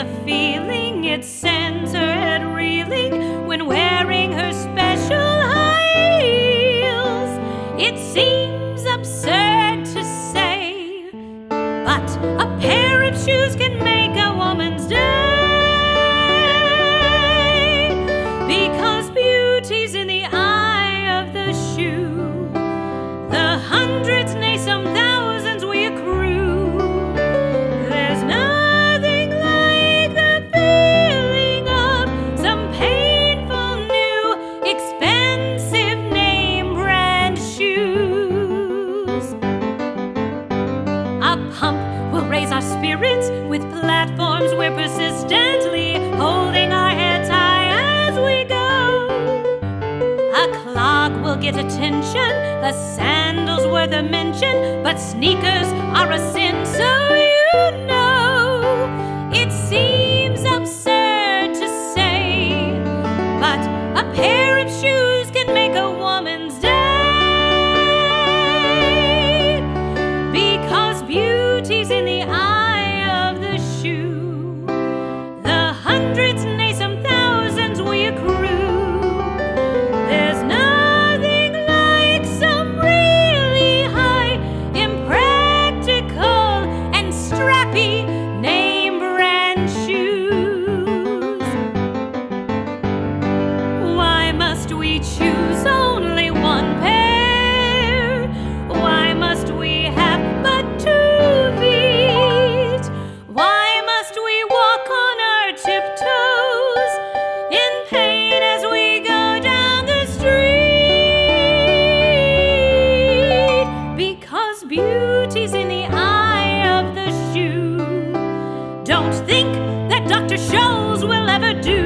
a feeling it sends her head reeling when wearing her special high heels. It seems absurd to say, but a pair of shoes can make a woman's day, because beauty's in the eye of the shoe. The hundreds, nay, some thousands we accrue. There's nothing like the feeling of some painful new, expensive name brand shoes. A pump will raise our spirits with platforms we're persistently holding our heads high as we go. A clog will get attention, a sandal's worth a mention, but sneakers are a sin, so you know. It seems absurd to say, but a pair of shoes can make a woman's day, because beauty's in the eye of the shoe. The hundreds, nay, some thousands we accrue. There's nothing like some really high, impractical, and strappy name brand shoes. Why must we choose only one pair? Why must we have but 2 feet? Why must we walk on our tiptoes in pain as we go down the street? Because beauty's in the eye of the shoe. Don't think that Dr. Scholl's will ever do